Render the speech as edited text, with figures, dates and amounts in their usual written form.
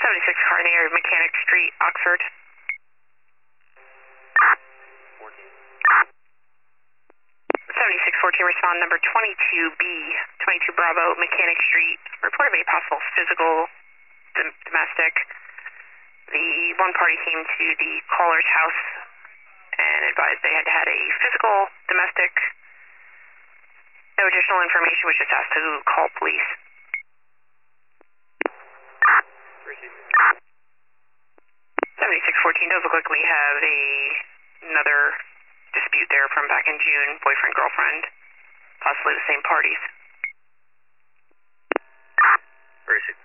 76 car in the area of Mechanic Street, Oxford. 7614, respond number 22B, 22 Bravo, Mechanic Street. Report of a possible physical domestic. The one party came to the caller's house and advised they had had a physical domestic. No additional information, was just asked to call police. 7614 does look like we have another dispute there from back in June, boyfriend, girlfriend, possibly the same parties. 36.